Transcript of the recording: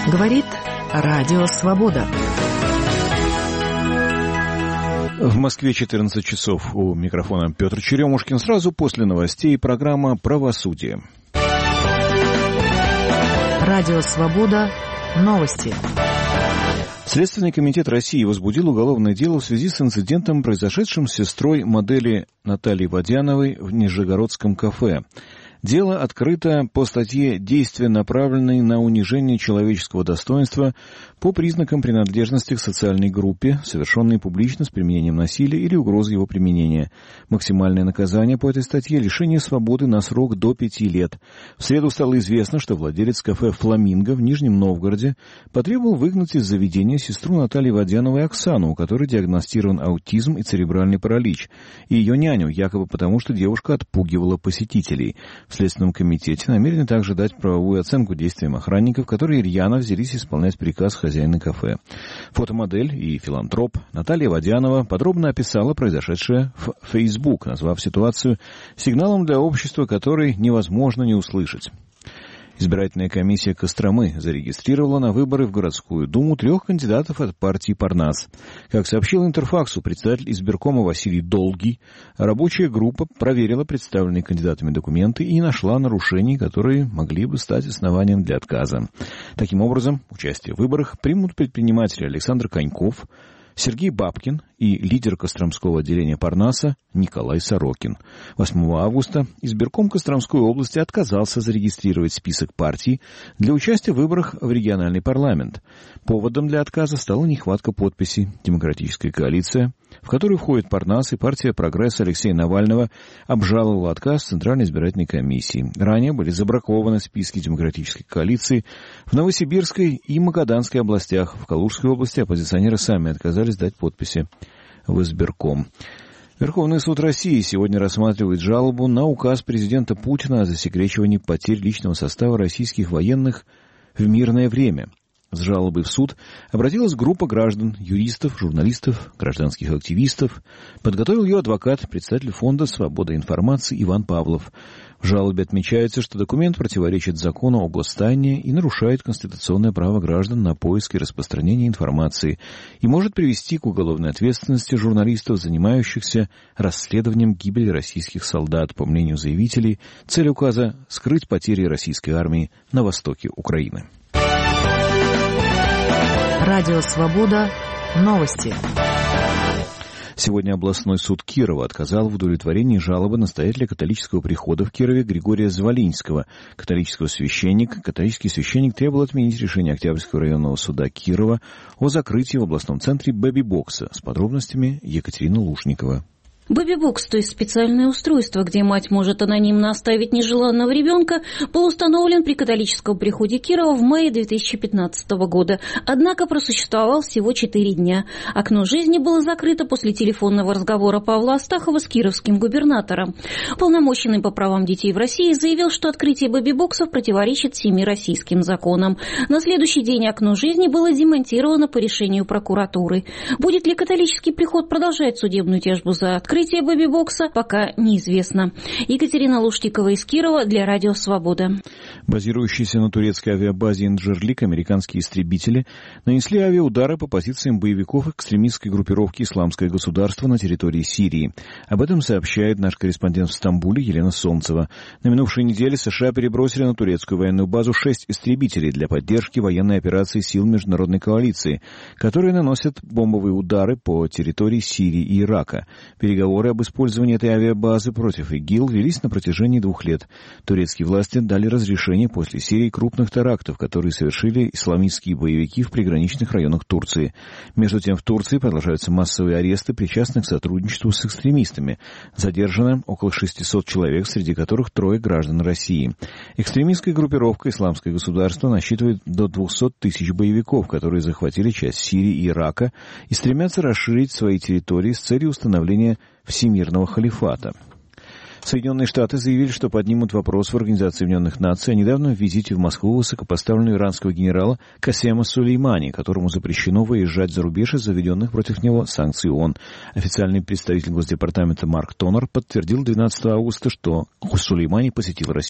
Говорит Радио Свобода. В Москве 14 часов. У микрофона Петр Черемушкин. Сразу после новостей программа «Правосудие». Радио Свобода. Новости. Следственный комитет России возбудил уголовное дело в связи с инцидентом, произошедшим с сестрой модели Натальи Водяновой в Нижегородском кафе. Дело открыто по статье «Действия, направленные на унижение человеческого достоинства по признакам принадлежности к социальной группе, совершенные публично с применением насилия или угрозы его применения». Максимальное наказание по этой статье – лишение свободы на срок до 5 лет. В среду стало известно, что владелец кафе «Фламинго» в Нижнем Новгороде потребовал выгнать из заведения сестру Натальи Водяновой Оксану, у которой диагностирован аутизм и церебральный паралич, и ее няню, якобы потому, что девушка отпугивала посетителей. В Следственном комитете намерены также дать правовую оценку действиям охранников, которые рьяно взялись исполнять приказ хозяина кафе. Фотомодель и филантроп Наталья Водянова подробно описала произошедшее в Facebook, назвав ситуацию сигналом для общества, который невозможно не услышать. Избирательная комиссия Костромы зарегистрировала на выборы в городскую думу 3 кандидатов от партии «Парнас». Как сообщил Интерфаксу председатель избиркома Василий Долгий, рабочая группа проверила представленные кандидатами документы и не нашла нарушений, которые могли бы стать основанием для отказа. Таким образом, участие в выборах примут предприниматели Александр Коньков, Сергей Бабкин и лидер Костромского отделения «Парнаса» Николай Сорокин. 8 августа избирком Костромской области отказался зарегистрировать список партий для участия в выборах в региональный парламент. Поводом для отказа стала нехватка подписей. Демократическая коалиция, в которую входит «Парнас» и партия «Прогресс» Алексея Навального, обжаловала отказ Центральной избирательной комиссии. Ранее были забракованы списки демократической коалиции в Новосибирской и Магаданской областях. В Калужской области оппозиционеры сами отказались дать подписи в избирком. Верховный суд России сегодня рассматривает жалобу на указ президента Путина о засекречивании потерь личного состава российских военных в мирное время. С жалобой в суд обратилась группа граждан, юристов, журналистов, гражданских активистов. Подготовил ее адвокат, представитель фонда «Свобода информации» Иван Павлов. В жалобе отмечается, что документ противоречит закону о гостайне и нарушает конституционное право граждан на поиск и распространение информации и может привести к уголовной ответственности журналистов, занимающихся расследованием гибели российских солдат. По мнению заявителей, цель указа – скрыть потери российской армии на востоке Украины. Радио Свобода. Новости. Сегодня областной суд Кирова отказал в удовлетворении жалобы настоятеля католического прихода в Кирове Григория Звалинского. Католический священник требовал отменить решение Октябрьского районного суда Кирова о закрытии в областном центре бэби-бокса. С подробностями Екатерина Лушникова. Бэби-бокс, то есть специальное устройство, где мать может анонимно оставить нежеланного ребенка, был установлен при католическом приходе Кирова в мае 2015 года. Однако просуществовал всего 4 дня. Окно жизни было закрыто после телефонного разговора Павла Астахова с кировским губернатором. Уполномоченный по правам детей в России заявил, что открытие бэби-боксов противоречит 7 российским законам. На следующий день окно жизни было демонтировано по решению прокуратуры. Будет ли католический приход продолжать судебную тяжбу за открытие бэби-бокса, пока неизвестно. Екатерина Лушникова из Кирова для Радио Свобода. Базирующиеся на турецкой авиабазе Инджирлик американские истребители нанесли авиаудары по позициям боевиков экстремистской группировки «Исламское государство» на территории Сирии. Об этом сообщает наш корреспондент в Стамбуле Елена Солнцева. На минувшей неделе США перебросили на турецкую военную базу 6 истребителей для поддержки военной операции сил международной коалиции, которые наносят бомбовые удары по территории Сирии и Ирака. Переговоры об использовании этой авиабазы против ИГИЛ велись на протяжении 2 лет. Турецкие власти дали разрешение после серии крупных терактов, которые совершили исламистские боевики в приграничных районах Турции. Между тем, в Турции продолжаются массовые аресты, причастных к сотрудничеству с экстремистами. Задержано около 600 человек, среди которых 3 граждан России. Экстремистская группировка «Исламское государство» насчитывает до 200 тысяч боевиков, которые захватили часть Сирии и Ирака и стремятся расширить свои территории с целью установления всемирного халифата. Соединенные Штаты заявили, что поднимут вопрос в Организации Объединенных Наций о недавнем визите в Москву высокопоставленного иранского генерала Касема Сулеймани, которому запрещено выезжать за рубеж из заведенных против него санкций ООН. Официальный представитель Госдепартамента Марк Тонер подтвердил 12 августа, что Сулеймани посетил Россию.